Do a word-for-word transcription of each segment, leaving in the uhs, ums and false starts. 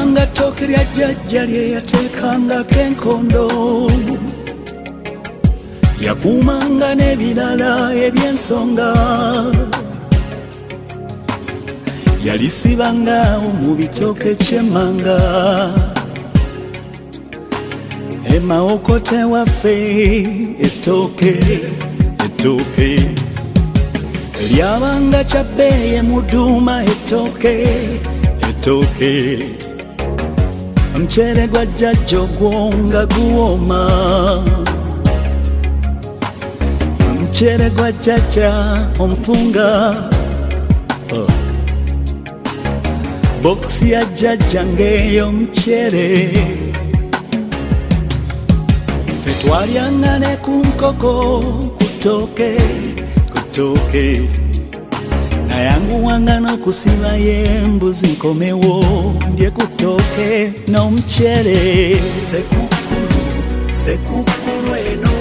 lyabanga ttooke lya jjajja lye yateekangako enkondo, yakuumanga n'ebirala eby'ensonga, yalisibangaawo mu bitooke ky'emmanga. Emaokote waffe ettooke, ettooke lyabanga kyabbeeye muduuma, ettooke, ettooke omuceere gwa jjajja ogwo nga guwooma, omuceere gwa jjajja omupunga, oh. Bokisi ya jjajja ng'eyo omuceere, ffe twalyanga ne ku nkoko ku ttooke, ku ttooke nayanguwanga n'okusibayo embuzi nkomewo ndye ku ttooke n'omuceere. Sekukulu, sekukulu eno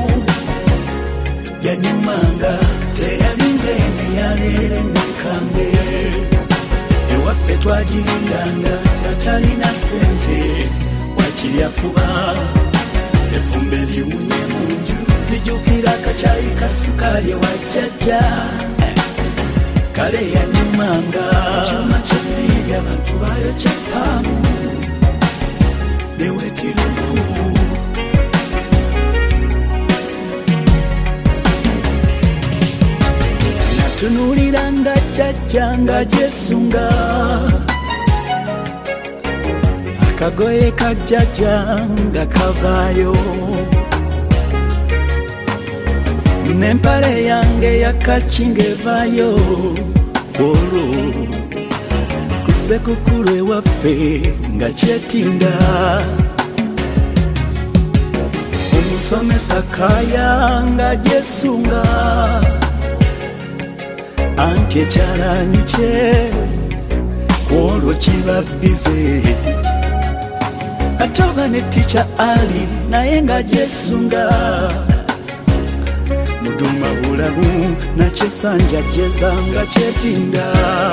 yanyumanga, teyalinga eno eyaleero ennekambe, ewaffe twagirindanga nga talina ssente, wakirya fuba evumbe liwunye mu nju, zijjukira akacaayi ka sukaali ewa jjajja, kale yanyumanga. Ekyuma ky'ebbiiri abantu baayokya ppaamu ne wetiruku, natunuuliranga jjajja nga gyesunga, akagoye ka jjajja nga kavaayo, n'empale yange yakakinga evaayo, olwo ku sekukulu ewaffe nga kyetinda, omusomesa kaaya nga gyesunga, anti ekyalaani kye olwo kiba bbize, ate oba ne tica ali naye nga gyesunga, muduuma bulabu nakyesanja jjeza nga kyetinda,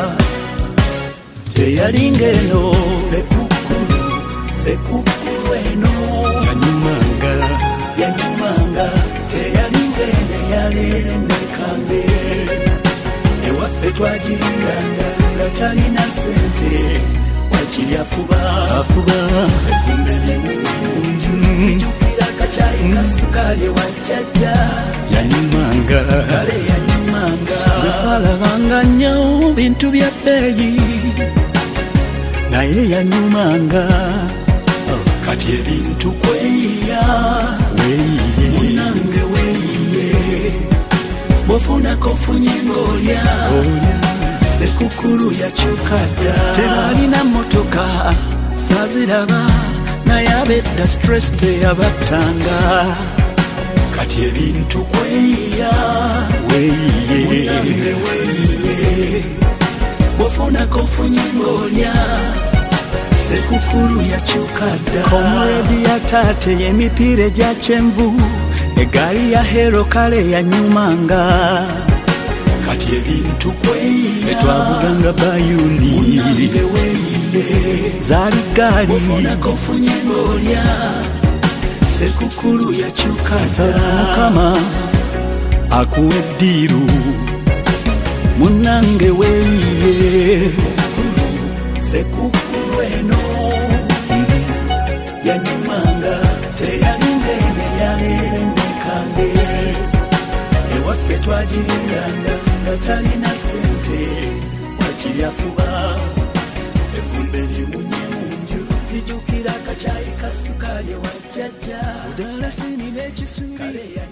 teyalinga eno. Sekukulu, sekukulu eno yanyumanga, yanyumanga, teyalinga eno eyaleero ennekambe, ewaffe twagirindanga nga talina ssente, wakirya fuba, afuba evumbe liwunye mu nju, zijjukira akacaayi ka sukaali ewa jjajja, yanyumanga, kale yanyumanga. Nsalabanga nnyo bintu bya bbeeyi, naye yanyumanga, oh. Kati ebintu kweyiya, weeyiye munange weeyiye, bw'ofunako ofunye ng'olya, sekukulu yakyuka dda, tebalina mmotoka saaziraba, naye abedda stress teyabattanga, kati ebintu kweyiya, weeyiye munange weeyiye, bw'ofunako ofunye ng'olya, sekukulu yakyuka dda. Komredi ya taate y'emipiira egya kyenvu, egaali ya hero kale yanyumanga, kati ebintu kweyiya, etwavuganga bayuni, munange weeyiye, zaali gaali, bw'ofunako ofunye ng'olya, sekukulu yakyuka dda. Nsaba Mukama akuwa eddiiru, munange weeyiye, sekukulu eno yanyumanga, teyalinga eno eyaleero ennekambe, ewaffe twagirindanga nga talina ssente, wakirya fuba evumbe liwunye mu nju, zijjukira akacaayi ka sukaali ewa jjajja, budalasini n'ekiswiri.